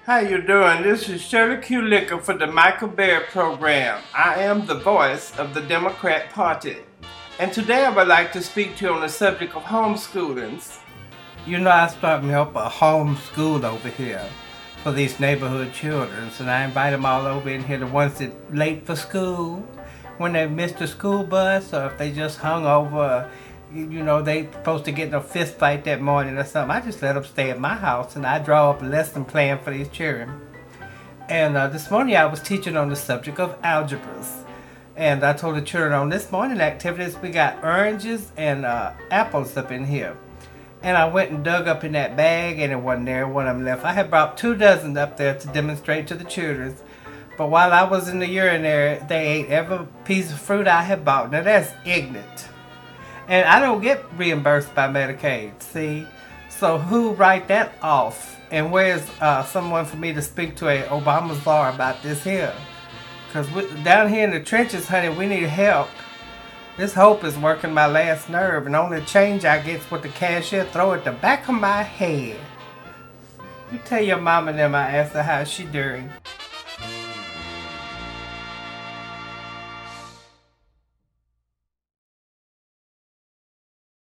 How you doing? This is Shirley Q. Licker for the Michael Berry Program. I am the voice of the Democrat Party. And today I would like to speak to you on the subject of homeschooling. You know, I start me up a homeschool over here for these neighborhood children. And I invite them all over in here, the ones that late for school, when they missed the school bus, or if they just hung over, you know, they supposed to get in a fist fight that morning or something. I just let them stay at my house and I draw up a lesson plan for these children. And this morning I was teaching on the subject of algebras. And I told the children on this morning activities, we got oranges and apples up in here. And I went and dug up in that bag and it wasn't there, one of them left. I had brought 2 dozen up there to demonstrate to the children. But while I was in the urinary, they ate every piece of fruit I had bought. Now that's ignorant. And I don't get reimbursed by Medicaid, see? So who write that off? And where's someone for me to speak to a Obama czar about this here? Because down here in the trenches, honey, we need help. This hope is working my last nerve, and only change I get is what the cashier throw at the back of my head. You tell your mama and them I asked her how she doing.